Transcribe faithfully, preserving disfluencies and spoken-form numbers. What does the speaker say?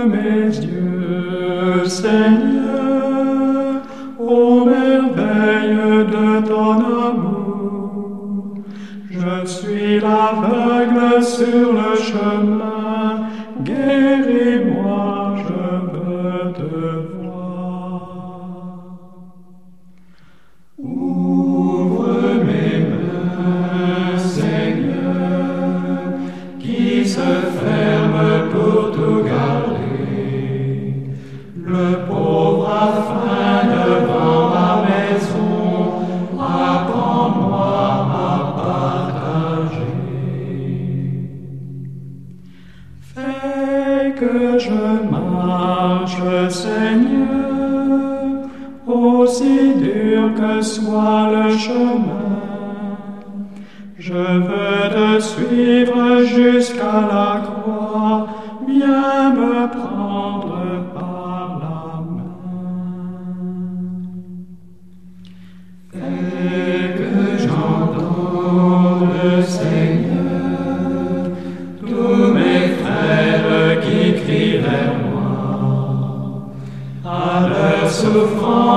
mes yeux, Seigneur, ô merveille de ton amour. Je suis l'aveugle sur le chemin, guéris-moi, je veux te voir. Ouvre mes mains, Seigneur, qui se ferment pour tout garder. Le pauvre a faim devant ma maison, apprends-moi à partager. Fais que je marche, Seigneur, aussi dur que soit le chemin. Je veux te suivre jusqu'à la croix, viens me prendre par la main. Fais que j'entende, Seigneur, tous mes frères qui crient vers moi, à leur souffrance